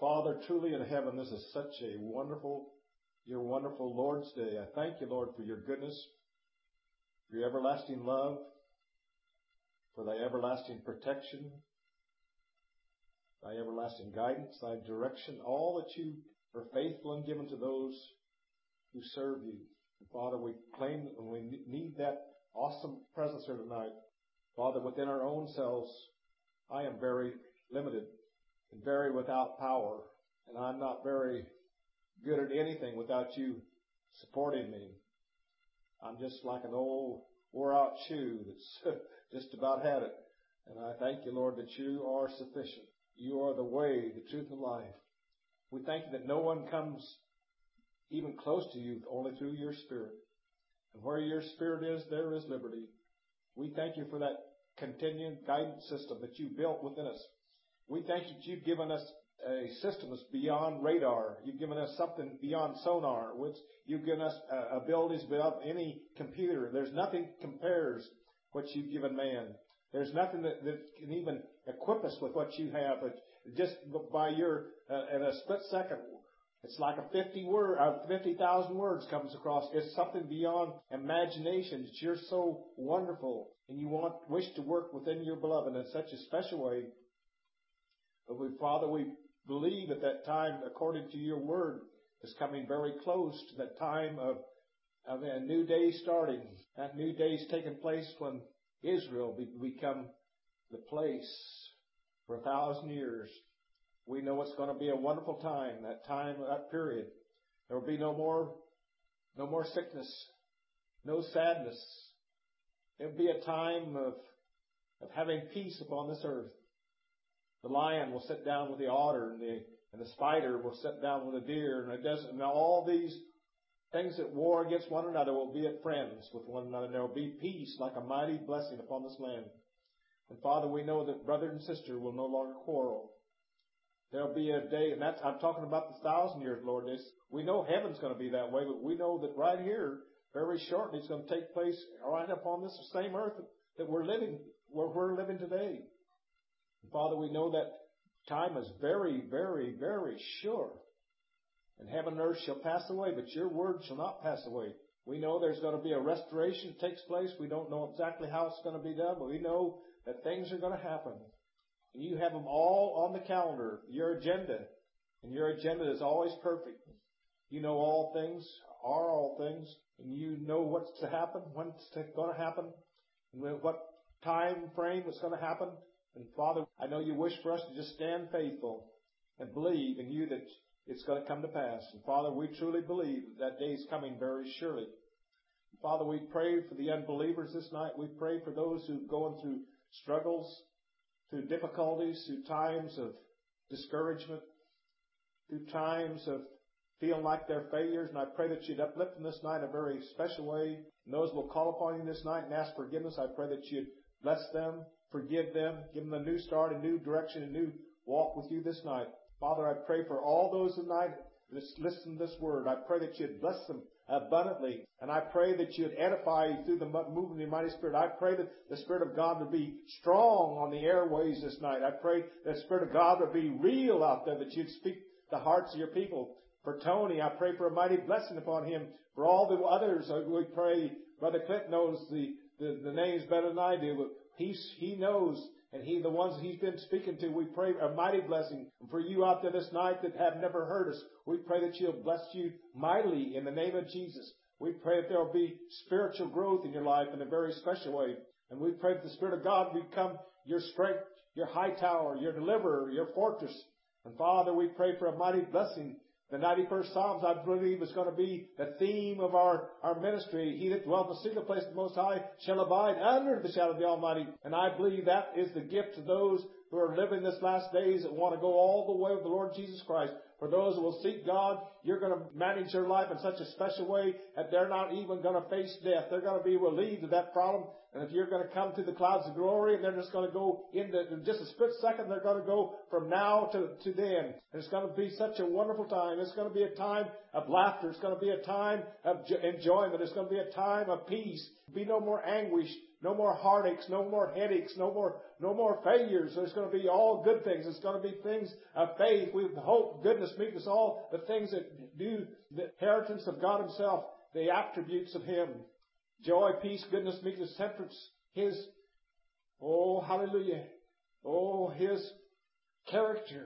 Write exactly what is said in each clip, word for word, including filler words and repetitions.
Father, truly in heaven, this is such a wonderful, your wonderful Lord's Day. I thank you, Lord, for your goodness, for your everlasting love, for thy everlasting protection, thy everlasting guidance, thy direction, all that you are faithful and given to those who serve you. And Father, we claim and we need that awesome presence here tonight. Father, within our own selves, I am very limited and very without power, and I'm not very good at anything without you supporting me. I'm just like an old wore-out shoe that's just about had it. And I thank you, Lord, that you are sufficient. You are the way, the truth, and life. We thank you that no one comes even close to you only through your Spirit. And where your Spirit is, there is liberty. We thank you for that continuing guidance system that you built within us. We thank you that you've given us a system that's beyond radar. You've given us something beyond sonar, which you've given us uh, abilities beyond any computer. There's nothing compares what you've given man. There's nothing that, that can even equip us with what you have. But just by your, uh, in a split second, it's like a fifty word, uh, fifty thousand words comes across. It's something beyond imagination. That you're so wonderful, and you want wish to work within your beloved in such a special way. But we, Father, we believe at that time, according to your word, is coming very close to that time of, of a new day starting. That new day is taking place when Israel be, become the place for a thousand years. We know it's going to be a wonderful time, that time, that period. There will be no more, no more sickness, no sadness. It will be a time of, of having peace upon this earth. The lion will sit down with the otter, and the and the spider will sit down with the deer, and it doesn't. And all these things that war against one another will be at friends with one another. And there will be peace like a mighty blessing upon this land. And Father, we know that brother and sister will no longer quarrel. There will be a day, and that's I'm talking about the thousand years, Lord. This we know heaven's going to be that way, but we know that right here, very shortly, it's going to take place right upon this same earth that we're living, where we're living today. Father, we know that time is very, very, very sure. And heaven and earth shall pass away, but your word shall not pass away. We know there's going to be a restoration that takes place. We don't know exactly how it's going to be done, but we know that things are going to happen. And you have them all on the calendar, your agenda. And your agenda is always perfect. You know all things, are all things, and you know what's to happen, when it's going to happen, and what time frame it's going to happen. And Father, I know you wish for us to just stand faithful and believe in you that it's going to come to pass. And Father, we truly believe that that day is coming very surely. And Father, we pray for the unbelievers this night. We pray for those who are going through struggles, through difficulties, through times of discouragement, through times of feeling like they're failures. And I pray that you'd uplift them this night in a very special way. And those who will call upon you this night and ask forgiveness, I pray that you'd bless them, forgive them, give them a new start, a new direction, a new walk with you this night. Father, I pray for all those tonight that listen to this word. I pray that you'd bless them abundantly. And I pray that you'd edify through the movement of your mighty Spirit. I pray that the Spirit of God would be strong on the airways this night. I pray that the Spirit of God would be real out there, that you'd speak the hearts of your people. For Tony, I pray for a mighty blessing upon him. For all the others, we pray. Brother Clint knows the, the, the names better than I do, but He's, he knows, and he, the ones he's been speaking to, we pray a mighty blessing. And for you out there this night that have never heard us, we pray that you'll bless you mightily in the name of Jesus. We pray that there will be spiritual growth in your life in a very special way. And we pray that the Spirit of God become your strength, your high tower, your deliverer, your fortress. And Father, we pray for a mighty blessing. The ninety-first Psalms, I believe, is going to be the theme of our, our ministry. He that dwells in the secret place of the Most High shall abide under the shadow of the Almighty. And I believe that is the gift to those who are living this last days that want to go all the way with the Lord Jesus Christ. For those who will seek God, you're going to manage their life in such a special way that they're not even going to face death. They're going to be relieved of that problem. And if you're going to come to the clouds of glory, and they're just going to go into in just a split second, they're going to go from now to, to then. And it's going to be such a wonderful time. It's going to be a time of laughter. It's going to be a time of enjoyment. It's going to be a time of peace. Be no more anguish. No more heartaches, no more headaches, no more, no more failures. There's going to be all good things. It's going to be things of faith. We hope, goodness, meekness, all the things that do the inheritance of God Himself, the attributes of Him. Joy, peace, goodness, meekness, temperance, His, oh, hallelujah, oh, His character.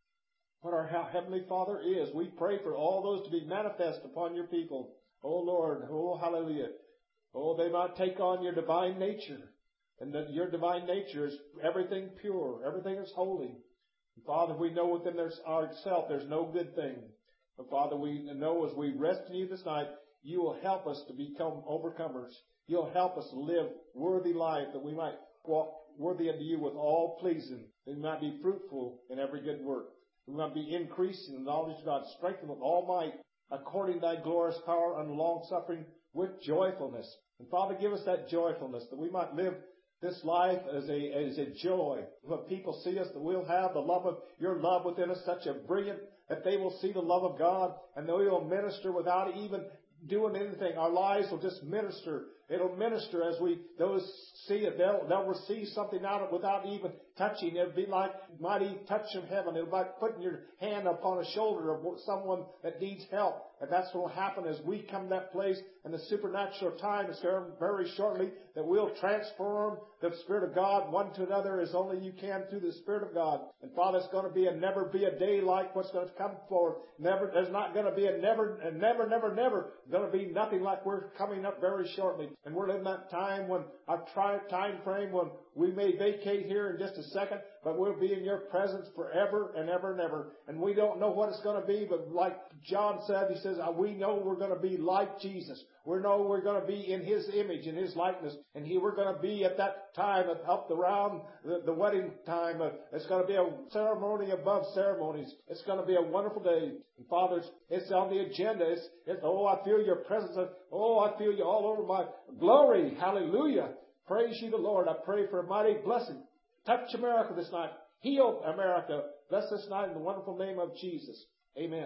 What our Heavenly Father is. We pray for all those to be manifest upon your people. Oh, Lord, oh, hallelujah. Oh, they might take on your divine nature. And that your divine nature is everything pure, everything is holy. And Father, we know within ourselves there's no good thing. But Father, we know as we rest in you this night, you will help us to become overcomers. You'll help us to live worthy life, that we might walk worthy unto you with all pleasing, that we might be fruitful in every good work. We might be increasing in the knowledge of God, strengthened with all might, according to thy glorious power and long suffering, with joyfulness. And Father, give us that joyfulness, that we might live this life as a, as a joy. When people see us, that we'll have the love of your love within us, such a brilliant, that they will see the love of God, and that we will minister without even doing anything. Our lives will just minister. It'll minister as we, those see it. They'll, they'll receive something out of it without even touching. It'll be like mighty touch of heaven. It'll be like putting your hand upon a shoulder of someone that needs help. And that's what will happen as we come to that place, and the supernatural time is here very shortly, that we'll transform the Spirit of God one to another as only you can through the Spirit of God. And Father, it's going to be a never be a day like what's going to come forward. Never, there's not going to be a never, and never, never, never going to be nothing like we're coming up very shortly. And we're in that time when our tri- time frame when we may vacate here in just a second, but we'll be in your presence forever and ever and ever. And we don't know what it's going to be, but like John said, he says, we know we're going to be like Jesus. We know we're going to be in His image, in His likeness. And he, we're going to be at that time, up around the, the wedding time. It's going to be a ceremony above ceremonies. It's going to be a wonderful day. And Father, it's, it's on the agenda. It's, it's, oh, I feel your presence. Oh, I feel you all over my glory. Hallelujah. Praise you the Lord. I pray for a mighty blessing. Touch America this night. Heal America. Bless this night in the wonderful name of Jesus. Amen.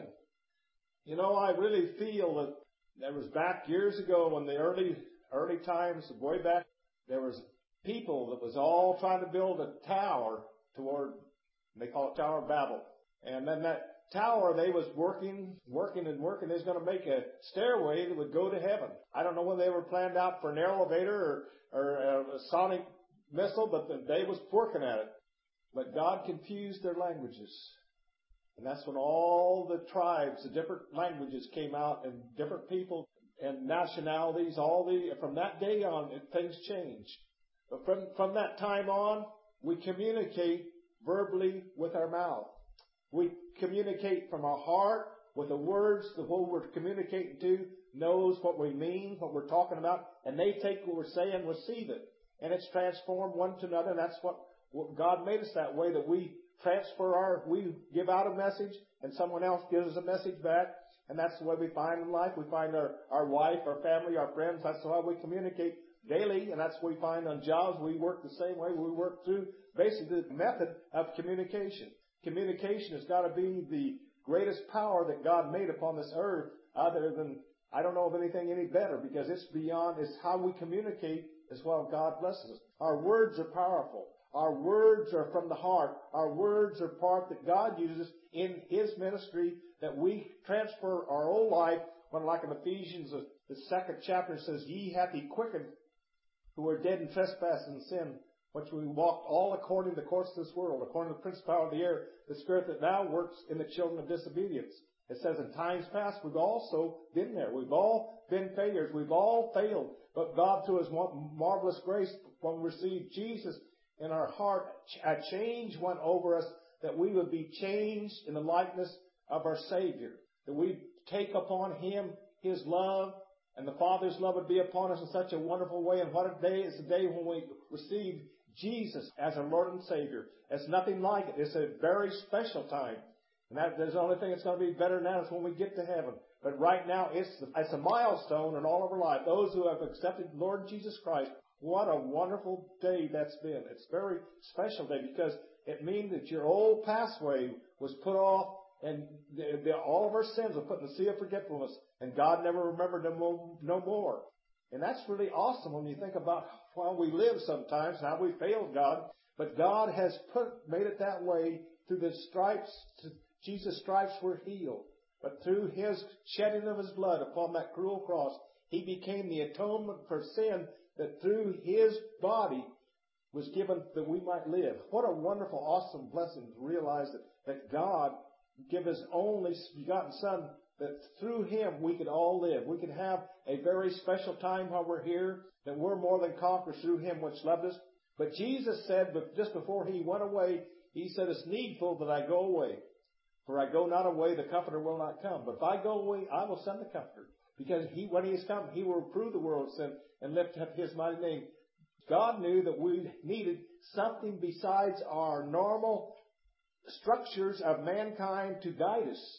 You know, I really feel that there was back years ago in the early, early times, way back, there was people that was all trying to build a tower toward, they call it Tower of Babel. And then that tower, they was working, working and working. They was going to make a stairway that would go to heaven. I don't know whether they were planned out for an elevator or, or a sonic missile, but they was working at it. But God confused their languages. And that's when all the tribes, the different languages came out, and different people and nationalities, all the, from that day on, it, things changed. But from, from that time on, we communicate verbally with our mouth. We communicate from our heart with the words. The who we're communicating to knows what we mean, what we're talking about, and they take what we're saying, receive it. And it's transformed one to another, and that's what, what God made us that way, that we transfer our, we give out a message, and someone else gives us a message back, and that's the way we find in life. We find our, our wife, our family, our friends. That's how we communicate daily, and that's what we find on jobs. We work the same way. We work through basically the method of communication. Communication has got to be the greatest power that God made upon this earth, other than, I don't know of anything any better, because it's beyond, it's how we communicate as well. God blesses us. Our words are powerful. Our words are from the heart. Our words are part that God uses in His ministry, that we transfer our whole life. When, like in Ephesians, the second chapter says, ye hath He quickened who were dead in trespass and sin, which we walked all according to the course of this world, according to the principality of the air, the spirit that now works in the children of disobedience. It says in times past, we've also been there. We've all been failures. We've all failed. But God, through His marvelous grace, when we received Jesus in our heart, a change went over us, that we would be changed in the likeness of our Savior. That we take upon Him His love, and the Father's love would be upon us in such a wonderful way. And what a day is the day when we receive Jesus as our Lord and Savior. It's nothing like it. It's a very special time. And that, there's the only thing that's going to be better than that is when we get to heaven. But right now, it's, it's a milestone in all of our life. Those who have accepted the Lord Jesus Christ, what a wonderful day that's been. It's a very special day, because it means that your old pathway was put off, and the, the, all of our sins were put in the sea of forgetfulness, and God never remembered them no more. And that's really awesome when you think about how we live sometimes, how we failed God. But God has put, made it that way through the stripes. Jesus' stripes were healed. But through His shedding of His blood upon that cruel cross, He became the atonement for sin, that through His body was given that we might live. What a wonderful, awesome blessing to realize that, that God gave His only begotten Son, that through Him we could all live. We could have a very special time while we're here, that we're more than conquerors through Him which loved us. But Jesus said, but just before He went away, He said, it's needful that I go away. For I go not away, the Comforter will not come. But if I go away, I will send the Comforter. Because He, when He is come, He will reprove the world of sin and lift up His mighty name. God knew that we needed something besides our normal structures of mankind to guide us.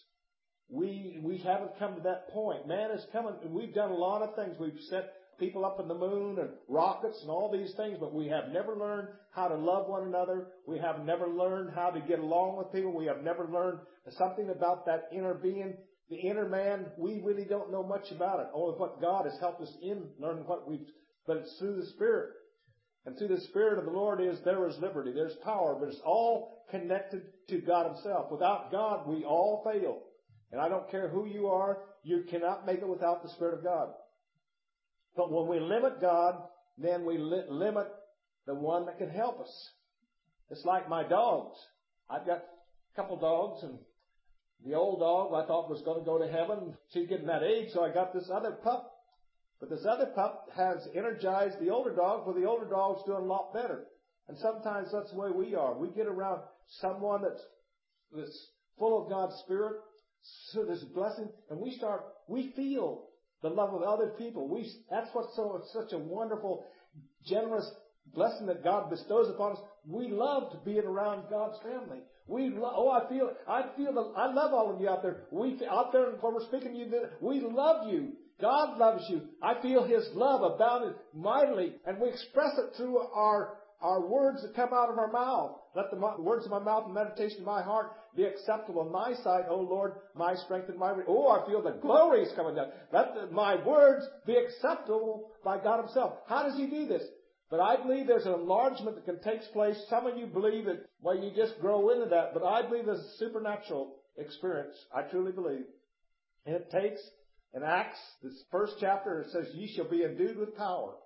We we haven't come to that point. Man is coming, and we've done a lot of things. We've set people up in the moon and rockets and all these things, but we have never learned how to love one another. We have never learned how to get along with people. We have never learned something about that inner being, the inner man. We really don't know much about it. Only what God has helped us in learning what we've, but it's through the Spirit. And through the Spirit of the Lord is, there is liberty. There's power, but it's all connected to God Himself. Without God, we all fail. And I don't care who you are, you cannot make it without the Spirit of God. But when we limit God, then we li- limit the one that can help us. It's like my dogs. I've got a couple dogs, and the old dog I thought was going to go to heaven. She's getting that age, so I got this other pup. But this other pup has energized the older dog, for the older dog's doing a lot better. And sometimes that's the way we are. We get around someone that's, that's full of God's Spirit, so there's a blessing, and we start, we feel the love of other people. We, that's what's so, it's such a wonderful, generous blessing that God bestows upon us. We love to be around God's family. We lo- oh, I feel, I feel the, I love all of you out there. We, out there, when we're speaking to you, we love you. God loves you. I feel His love abounded mightily, and we express it through our Our words that come out of our mouth. Let the words of my mouth and meditation of my heart be acceptable in Thy sight, O Lord, my strength and my... Re- oh, I feel the glory is coming down. Let the, my words be acceptable by God Himself. How does He do this? But I believe there's an enlargement that can take place. Some of you believe it, well, you just grow into that. But I believe there's a supernatural experience. I truly believe. And it takes, in Acts, this first chapter, it says, ye shall be endued with power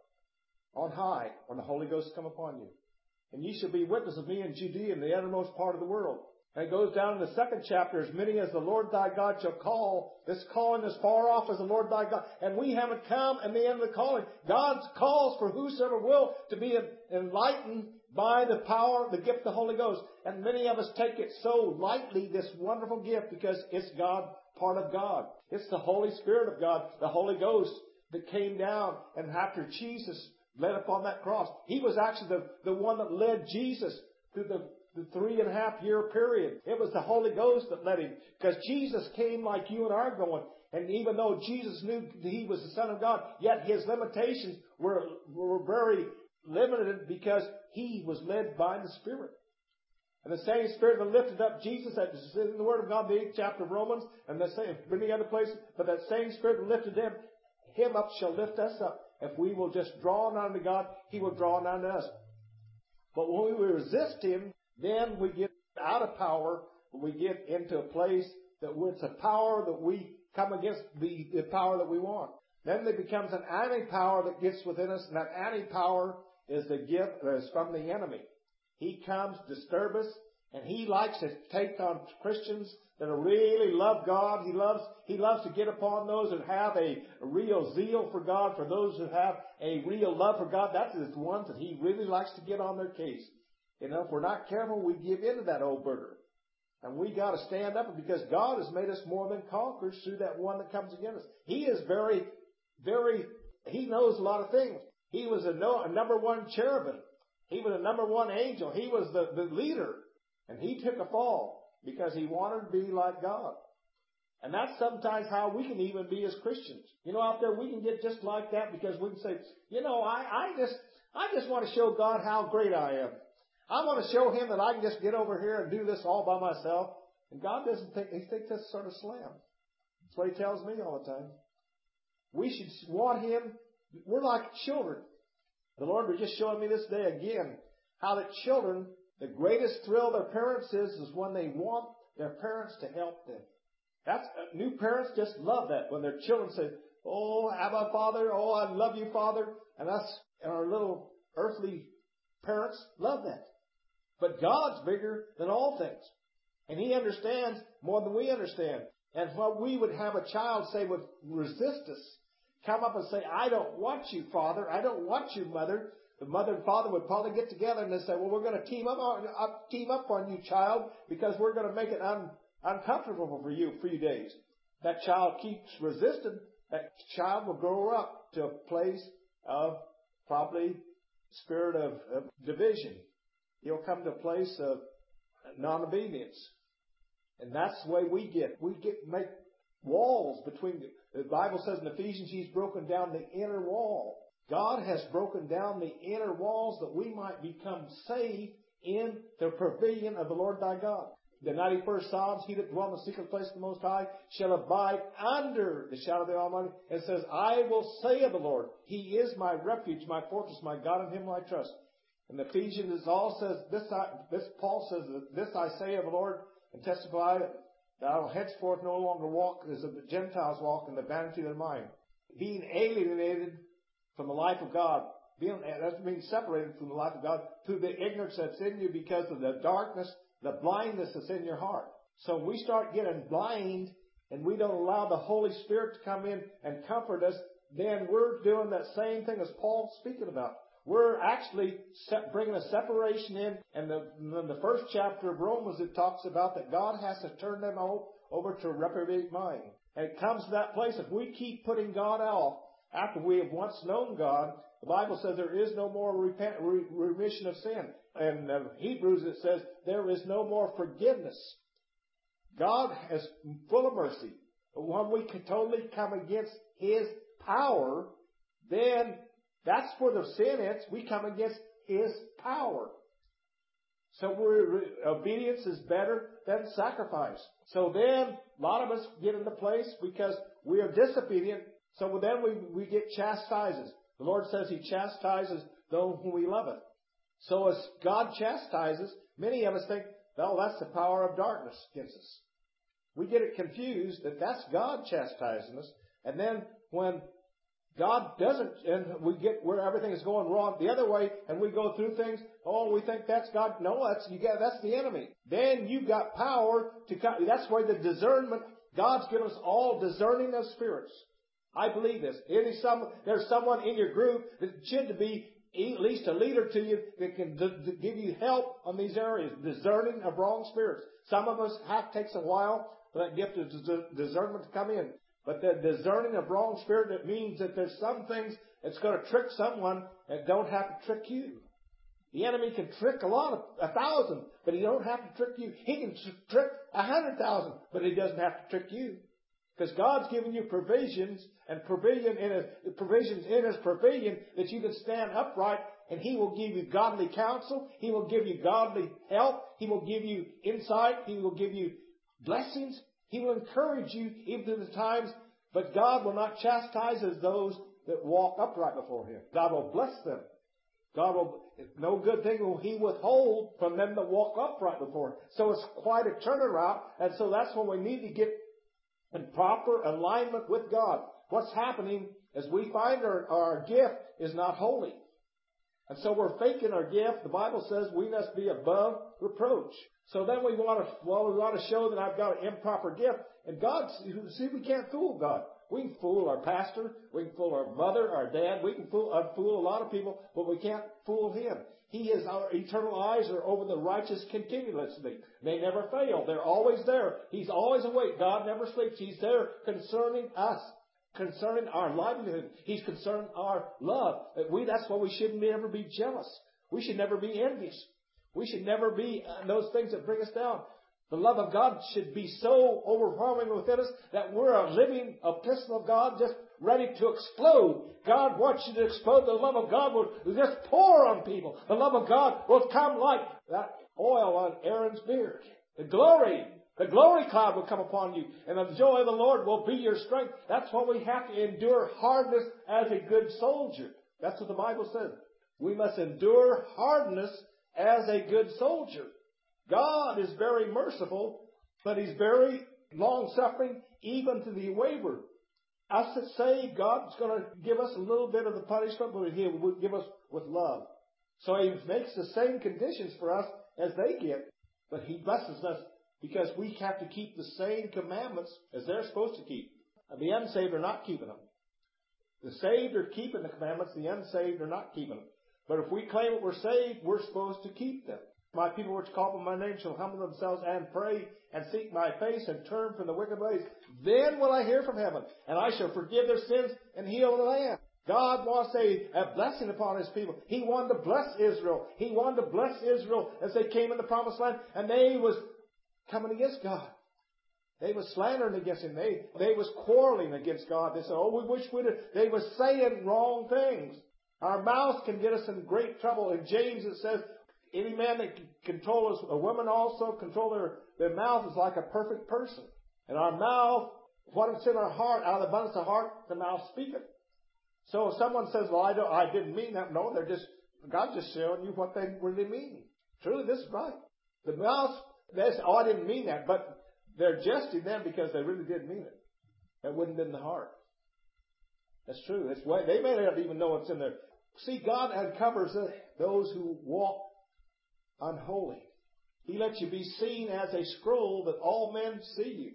on high when the Holy Ghost come upon you. And ye shall be witnesses of me in Judea and the uttermost part of the world. And it goes down in the second chapter, as many as the Lord thy God shall call. This calling is far off as the Lord thy God. And we haven't come in the end of the calling. God calls for whosoever will to be enlightened by the power, the gift of the Holy Ghost. And many of us take it so lightly, this wonderful gift, because it's God, part of God. It's the Holy Spirit of God, the Holy Ghost, that came down, and after Jesus led upon that cross. He was actually the, the one that led Jesus through the, the three and a half year period. It was the Holy Ghost that led Him. Because Jesus came like you and I are going. And even though Jesus knew that He was the Son of God, yet His limitations were, were very limited because He was led by the Spirit. And the same Spirit that lifted up Jesus, that's in the Word of God, the eighth chapter of Romans, and the same, many other places, but that same Spirit that lifted Him, Him up shall lift us up. If we will just draw nigh to God, He will draw nigh to us. But when we resist Him, then we get out of power. We get into a place that it's a power that we come against the, the power that we want. Then there becomes an anti-power that gets within us, and that anti-power is the gift that is from the enemy. He comes to disturb us, and he likes to take on Christians that really love God. He loves, he loves to get upon those that have a, a real zeal for God, for those who have a real love for God. That's the ones that he really likes to get on their case. You know, if we're not careful, we give in to that old burger. And we got to stand up, because God has made us more than conquerors through that one that comes against us. He is very, very, He knows a lot of things. He was a, no, a number one cherubim. He was a number one angel. He was the, the leader. And he took a fall because he wanted to be like God. And that's sometimes how we can even be as Christians. You know, out there we can get just like that, because we can say, you know, I, I just, I just want to show God how great I am. I want to show Him that I can just get over here and do this all by myself. And God doesn't think, He thinks that's sort of slam. That's what He tells me all the time. We should want Him We're like children. The Lord was just showing me this day again how that children, the greatest thrill their parents is, is when they want their parents to help them. That's, new parents just love that when their children say, oh, Abba, Father, oh, I love you, Father. And us and our little earthly parents love that. But God's bigger than all things. And He understands more than we understand. And what we would have a child say would resist us, come up and say, I don't want you, Father. I don't want you, Mother. The mother and father would probably get together and they say, well, we're going to team up on, up, team up on you, child, because we're going to make it un, uncomfortable for you for a few days. That child keeps resisting. That child will grow up to a place of probably spirit of, of division. He'll come to a place of non-obedience. And that's the way we get. We get make walls between the, the Bible says in Ephesians, He's broken down the inner wall. God has broken down the inner walls that we might become safe in the pavilion of the Lord thy God. The ninety-first Psalms, he that dwelleth in the secret place of the Most High shall abide under the shadow of the Almighty. And says, I will say of the Lord, He is my refuge, my fortress, my God, in Him will I trust. And Ephesians all says, this, I, this Paul says, this I say of the Lord, and testify that I will henceforth no longer walk as the Gentiles walk in the vanity of their mind. Being alienated from the life of God, being, that means separated from the life of God, through the ignorance that's in you because of the darkness, the blindness that's in your heart. So we start getting blind and we don't allow the Holy Spirit to come in and comfort us, then we're doing that same thing as Paul's speaking about. We're actually bringing a separation in, and the, in the first chapter of Romans it talks about that God has to turn them over to a reprobate mind. And it comes to that place, if we keep putting God off, after we have once known God, the Bible says there is no more repent, re, remission of sin. And in Hebrews it says there is no more forgiveness. God is full of mercy. But when we can totally come against His power, then that's where the sin is. We come against His power. So we're, obedience is better than sacrifice. So then a lot of us get into place because we are disobedient. So then we, we get chastises. The Lord says He chastises those whom He loveth. So as God chastises, many of us think, well, that's the power of darkness against us. We get it confused that that's God chastising us. And then when God doesn't, and we get where everything is going wrong the other way, and we go through things, oh, we think that's God. No, that's you got, that's the enemy. Then you've got power to come. That's why the discernment, God's given us all discerning of spirits. I believe this. Any some, there's someone in your group that should be at least a leader to you that can d- d- give you help on these areas, discerning of wrong spirits. Some of us have takes a while for that gift of d- discernment to come in. But the discerning of wrong spirit, it means that there's some things that's going to trick someone that don't have to trick you. The enemy can trick a lot of, a thousand, but he don't have to trick you. He can trick a hundred thousand, but he doesn't have to trick you. Because God's given you provisions and provision in his, provisions in His pavilion that you can stand upright, and He will give you godly counsel. He will give you godly help. He will give you insight. He will give you blessings. He will encourage you even through the times, but God will not chastise as those that walk upright before Him. God will bless them. God will, no good thing will He withhold from them that walk upright before Him. So it's quite a turnaround, and so that's when we need to get in proper alignment with God. What's happening is we find our, our gift is not holy. And so we're faking our gift. The Bible says we must be above reproach. So then we want to, well, we want to show that I've got an improper gift. And God, see, we can't fool God. We can fool our pastor. We can fool our mother, our dad. We can fool, uh, fool a lot of people, but we can't fool Him. He is, our eternal eyes are over the righteous continuously. They never fail. They're always there. He's always awake. God never sleeps. He's there concerning us, concerning our livelihood. He's concerned our love. That we, that's why we shouldn't ever be jealous. We should never be envious. We should never be uh, those things that bring us down. The love of God should be so overwhelming within us that we're a living epistle of God just ready to explode. God wants you to explode. The love of God will just pour on people. The love of God will come like that oil on Aaron's beard. The glory The glory cloud will come upon you, and the joy of the Lord will be your strength. That's why we have to endure hardness as a good soldier. That's what the Bible says. We must endure hardness as a good soldier. God is very merciful, but He's very long-suffering, even to the wayward. Us that say God's going to give us a little bit of the punishment, but He will give us with love. So He makes the same conditions for us as they get, but He blesses us because we have to keep the same commandments as they're supposed to keep. And the unsaved are not keeping them. The saved are keeping the commandments, the unsaved are not keeping them. But if we claim that we're saved, we're supposed to keep them. My people which call upon my name shall humble themselves and pray and seek my face and turn from the wicked ways. Then will I hear from heaven, and I shall forgive their sins and heal the land. God wants a, a blessing upon His people. He wanted to bless Israel. He wanted to bless Israel as they came in the promised land, and they was coming against God. They was slandering against Him. They, they was quarreling against God. They said, oh, we wish we'd have. They was saying wrong things. Our mouths can get us in great trouble. In James it says, any man that can control us, a woman also control their, their mouth is like a perfect person. And our mouth, what is in our heart, out of the abundance of the heart, the mouth speaketh. So if someone says, well, I don't, I didn't mean that. No, they're just, God's just showing you what they really mean. Truly, this is right. The mouth, they say, oh, I didn't mean that. But they're jesting them because they really did mean it. That wouldn't have been the heart. That's true. That's why they may not even know what's in there. See, God uncovers those who walk unholy. He lets you be seen as a scroll that all men see you.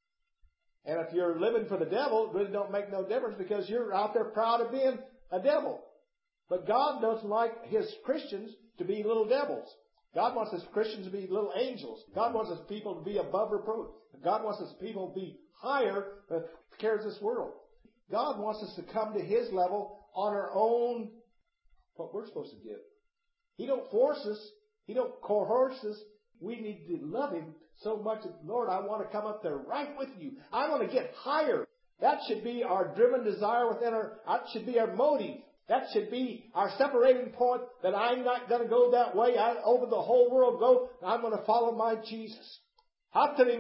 And if you're living for the devil, it really don't make no difference because you're out there proud of being a devil. But God doesn't like His Christians to be little devils. God wants His Christians to be little angels. God wants His people to be above reproach. God wants His people to be higher than the cares of this world. God wants us to come to His level on our own, what we're supposed to give. He don't force us. He don't coerce us. We need to love Him so much that, Lord, I want to come up there right with you. I want to get higher. That should be our driven desire within our, that should be our motive. That should be our separating point, that I'm not going to go that way. I, over the whole world go. I'm going to follow my Jesus. We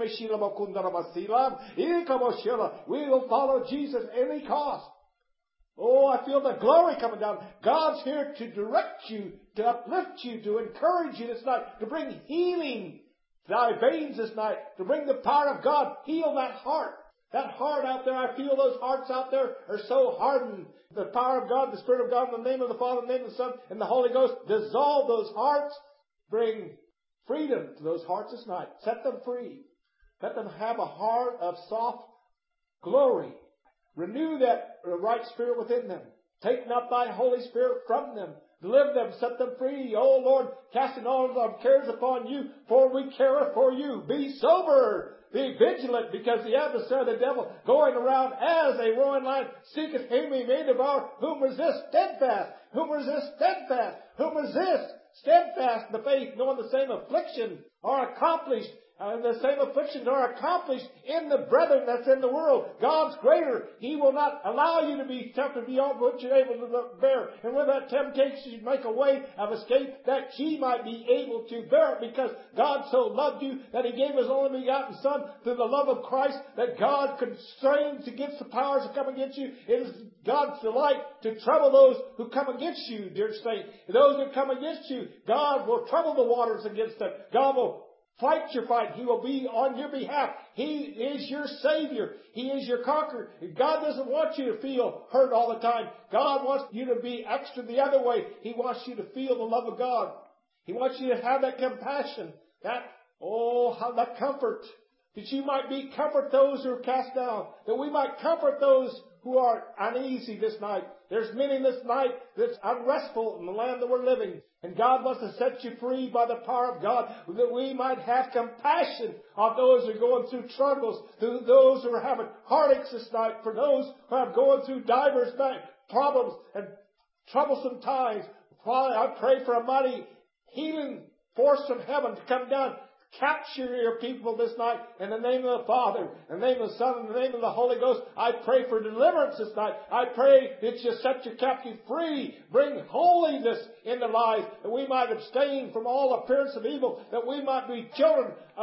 will follow Jesus at any cost. Oh, I feel the glory coming down. God's here to direct you, to uplift you, to encourage you this night, to bring healing to thy veins this night, to bring the power of God. Heal that heart. That heart out there, I feel those hearts out there are so hardened. The power of God, the Spirit of God, in the name of the Father, in the name of the Son, and the Holy Ghost, dissolve those hearts. Bring freedom to those hearts this night. Set them free. Let them have a heart of soft glory. Renew that right spirit within them. Take not thy Holy Spirit from them. Deliver them, set them free. O Lord, casting all of our cares upon you, for we care for you. Be sober. Be vigilant, because the adversary, the devil, going around as a roaring lion, seeketh whom he may devour, whom resist steadfast, whom resist steadfast, whom resist steadfast in the faith, knowing the same affliction are accomplished. And the same afflictions are accomplished in the brethren that's in the world. God's greater. He will not allow you to be tempted beyond what you're able to bear. And with that temptation, you make a way of escape that ye might be able to bear it, because God so loved you that He gave His only begotten Son through the love of Christ, that God constrains against the powers that come against you. It is God's delight to trouble those who come against you, dear saint. Those who come against you, God will trouble the waters against them. God will fight your fight. He will be on your behalf. He is your Savior. He is your conqueror. God doesn't want you to feel hurt all the time. God wants you to be extra the other way. He wants you to feel the love of God. He wants you to have that compassion, that, oh, how that comfort, that you might be comfort those who are cast down, that we might comfort those who are uneasy this night. There's many this night that's unrestful in the land that we're living. And God wants to set you free by the power of God, that we might have compassion on those who are going through struggles, to those who are having heartaches this night, for those who are going through divers problems and troublesome times. Father, I pray for a mighty healing force from heaven to come down. Capture your people this night in the name of the Father, in the name of the Son, in the name of the Holy Ghost. I pray for deliverance this night. I pray that you set your captive free. Bring holiness in their lives, that we might abstain from all appearance of evil, that we might be children of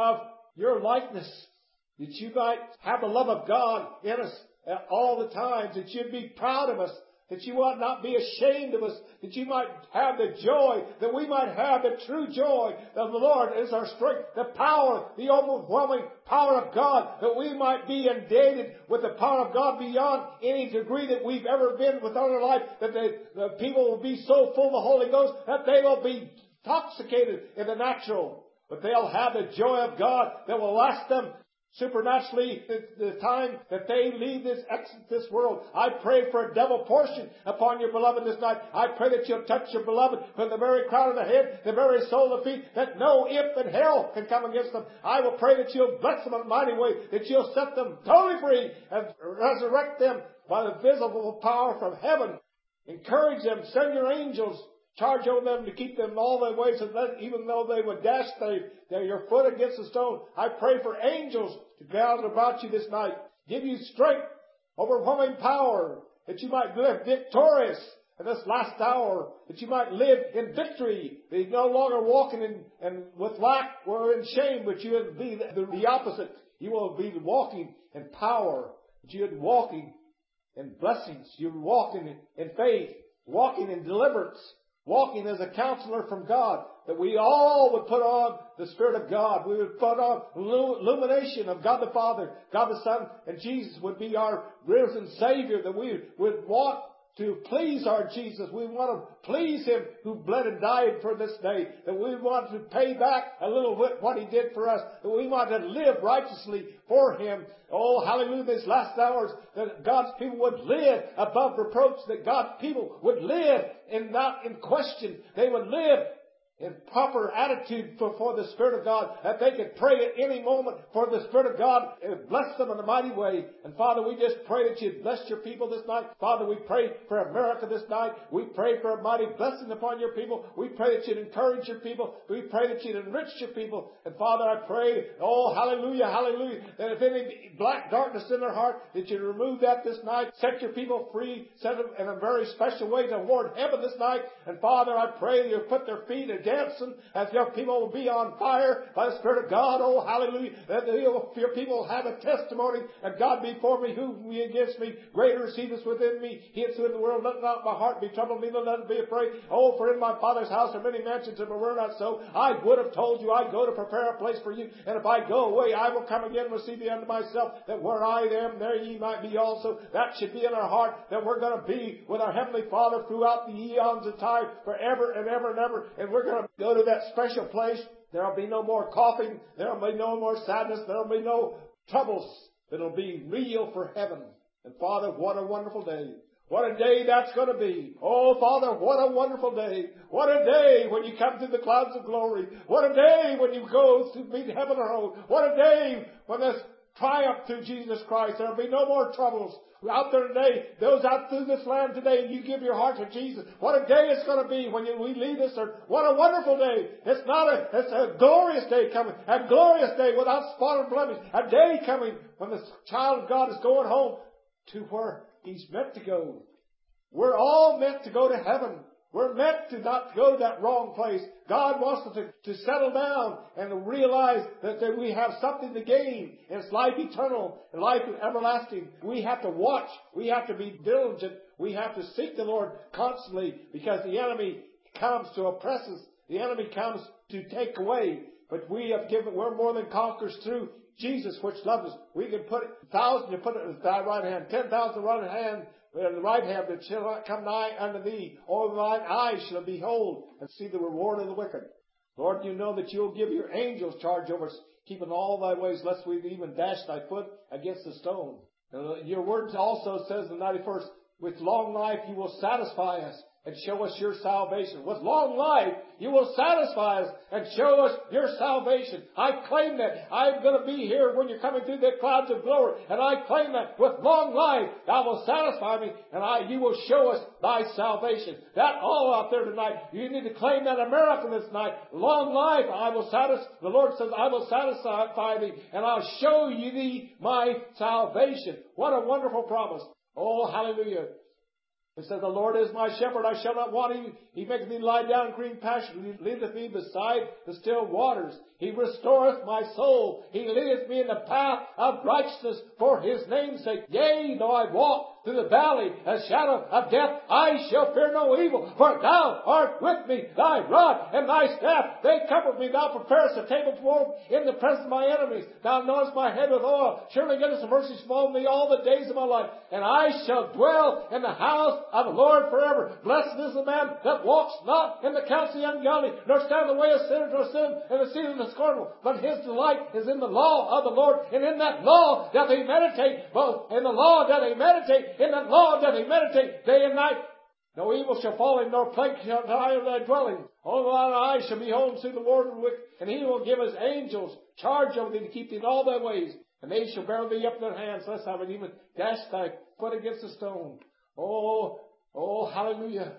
your likeness, that you might have the love of God in us at all the times, that you'd be proud of us, that you might not be ashamed of us, that you might have the joy, that we might have the true joy of the Lord is our strength, the power, the overwhelming power of God, that we might be inundated with the power of God beyond any degree that we've ever been within our life, that the, the people will be so full of the Holy Ghost that they will be intoxicated in the natural, but they'll have the joy of God that will last them supernaturally the, the time that they leave this exit this world. I pray for a double portion upon your beloved this night. I pray that you'll touch your beloved from the very crown of the head, the very sole of the feet, that no imp in hell can come against them. I will pray that you'll bless them in a mighty way, that you'll set them totally free and resurrect them by the visible power from heaven. Encourage them. Send your angels. Charge over them to keep them all the way so that even though they would dash their, their, your foot against a stone, I pray for angels to gather about you this night. Give you strength, overwhelming power, that you might live victorious in this last hour, that you might live in victory, that you no longer walking in, in with lack or in shame, but you would be the, the opposite. You will be walking in power, that you would be walking in blessings, you would be walking in faith, walking in deliverance, walking as a counselor from God, that we all would put on the Spirit of God. We would put on illumination of God the Father, God the Son, and Jesus would be our risen Savior, that we would want to please our Jesus. We want to please Him who bled and died for this day. That we want to pay back a little bit what He did for us. That we want to live righteously for Him. Oh, hallelujah, these last hours, that God's people would live above reproach. That God's people would live in not in question. They would live in proper attitude for, for the Spirit of God, that they could pray at any moment for the Spirit of God and bless them in a mighty way. And Father, we just pray that you'd bless your people this night. Father, we pray for America this night. We pray for a mighty blessing upon your people. We pray that you'd encourage your people. We pray that you'd enrich your people. And Father, I pray, oh, hallelujah, hallelujah, that if any black darkness in their heart, that you'd remove that this night. Set your people free. Set them in a very special way toward heaven this night. And Father, I pray you'll put their feet again dancing, as your people will be on fire by the Spirit of God. Oh, hallelujah. That your people will have a testimony, and God before me, who be against me. Greater is He that's within me. He that's in the world. Let not my heart be troubled, neither let it be afraid. Oh, for in my Father's house are many mansions, if it were not so, I would have told you, I go to prepare a place for you. And if I go away, I will come again and receive you unto myself, that where I am, there ye might be also. That should be in our heart, that we're going to be with our Heavenly Father throughout the eons of time, forever and ever and ever. And we're going to go to that special place. There will be no more coughing. There will be no more sadness. There will be no troubles. It will be real for heaven. And Father, what a wonderful day. What a day that's going to be. Oh, Father, what a wonderful day. What a day when you come through the clouds of glory. What a day when you go to meet heaven or home. What a day when there's triumph through Jesus Christ. There will be no more troubles. Out there today, those out through this land today, you give your heart to Jesus. What a day it's going to be when you, we leave this earth. What a wonderful day. It's not a, it's a glorious day coming. A glorious day without spot or blemish. A day coming when the child of God is going home to where he's meant to go. We're all meant to go to heaven. We're meant to not go to that wrong place. God wants us to, to settle down and realize that, that we have something to gain. And it's life eternal and life everlasting. We have to watch. We have to be diligent. We have to seek the Lord constantly, because the enemy comes to oppress us. The enemy comes to take away. But we have given, we're more than conquerors through Jesus, which loves us. We can put a thousand, you put it in thy right hand, ten thousand right hand, and the right hand, that shall not come nigh unto thee. All thine eyes shall behold and see the reward of the wicked. Lord, you know that you'll give your angels charge over us, keeping all thy ways, lest we even dash thy foot against the stone. And your word also says in the ninety-first, with long life you will satisfy us and show us your salvation. With long life, you will satisfy us and show us your salvation. I claim that. I'm going to be here when you're coming through the clouds of glory. And I claim that with long life, thou will satisfy me, and I, you will show us thy salvation. That all out there tonight, you need to claim that America this night. Long life, I will satisfy. The Lord says, I will satisfy thee, and I'll show you thee my salvation. What a wonderful promise. Oh, hallelujah. It says, the Lord is my shepherd, I shall not want. He, he maketh me lie down in green pastures. He leadeth me beside the still waters. He restoreth my soul. He leadeth me in the path of righteousness for His name's sake. Yea, though I walk through the valley of shadow of death, I shall fear no evil, for Thou art with me. Thy rod and Thy staff, they comfort me. Thou preparest a table before me in the presence of my enemies. Thou anointest my head with oil. Surely goodness and mercy shall follow me all the days of my life, and I shall dwell in the house of the Lord forever. Blessed is the man that walks not in the counsel of the ungodly, nor stand in the way of sinners, nor sit in the seat of the scornful. But his delight is in the law of the Lord, and in that law doth he meditate. Both in the law doth he meditate, in that law doth he meditate day and night. No evil shall fall him, nor plague shall die of thy dwelling. All thine eyes shall behold and see the Lord, and He will give His angels charge over thee to keep thee in all thy ways. And they shall bear thee up in their hands, lest thou even dash thy foot against a stone. Oh, oh, hallelujah.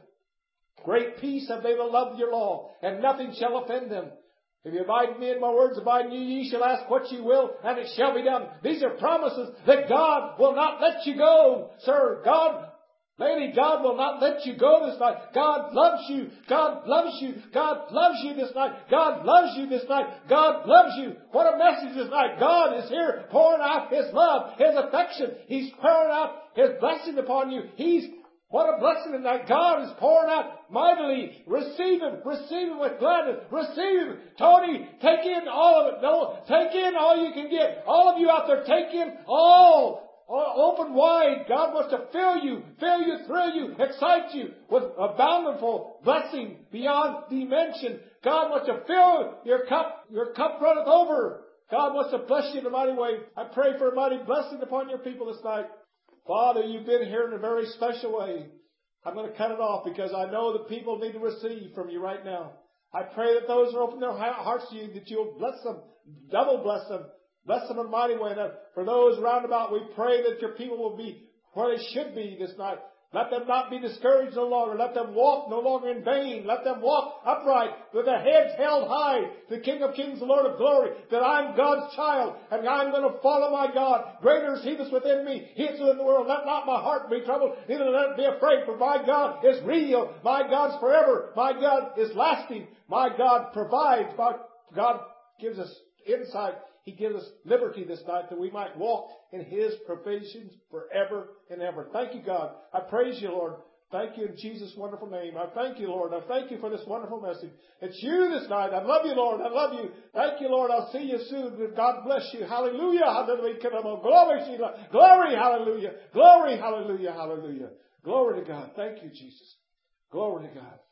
Great peace have they that love your law, and nothing shall offend them. If you abide in me and my words abide in you, ye shall ask what ye will, and it shall be done. These are promises that God will not let you go, sir. God, lady, God will not let you go this night. God loves you. God loves you. God loves you this night. God loves you this night. God loves you. What a message this night. God is here pouring out His love, His affection. He's pouring out His blessing upon you. He's What a blessing tonight. God is pouring out mightily. Receive Him. Receive Him with gladness. Receive Him. Tony, take in all of it. No, take in all you can get. All of you out there, take in all. all open wide. God wants to fill you, fill you, thrill you, excite you with a bountiful blessing beyond dimension. God wants to fill your cup. Your cup runneth over. God wants to bless you in a mighty way. I pray for a mighty blessing upon your people this night. Father, you've been here in a very special way. I'm going to cut it off because I know that people need to receive from you right now. I pray that those who open their hearts to you, that you'll bless them, double bless them, bless them in a mighty way. And for those round about, we pray that your people will be where they should be this night. Let them not be discouraged no longer. Let them walk no longer in vain. Let them walk upright with their heads held high. The King of Kings, the Lord of Glory, that I'm God's child and I'm going to follow my God. Greater is He that's within me. He is within the world. Let not my heart be troubled, neither let it be afraid. For my God is real. My God's forever. My God is lasting. My God provides. My God gives us insight. He gives us liberty this night that we might walk in His provisions forever and ever. Thank you, God. I praise you, Lord. Thank you in Jesus' wonderful name. I thank you, Lord. I thank you for this wonderful message. It's you this night. I love you, Lord. I love you. Thank you, Lord. I'll see you soon. God bless you. Hallelujah. Hallelujah. Glory, glory, hallelujah. Glory, hallelujah, hallelujah. Glory to God. Thank you, Jesus. Glory to God.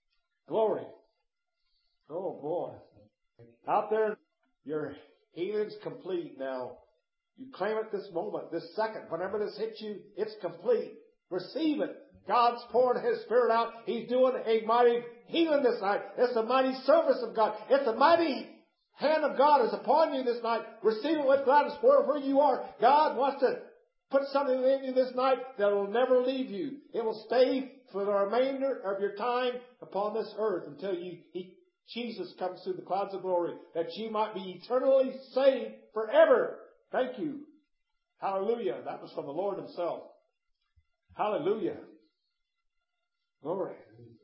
Glory. Oh, boy. Out there, you're healing's complete now. You claim it this moment, this second. Whenever this hits you, it's complete. Receive it. God's pouring His Spirit out. He's doing a mighty healing this night. It's a mighty service of God. It's a mighty hand of God is upon you this night. Receive it with gladness wherever you are. God wants to put something in you this night that will never leave you. It will stay for the remainder of your time upon this earth until you He Jesus comes through the clouds of glory, that you might be eternally saved forever. Thank you. Hallelujah. That was from the Lord Himself. Hallelujah. Glory.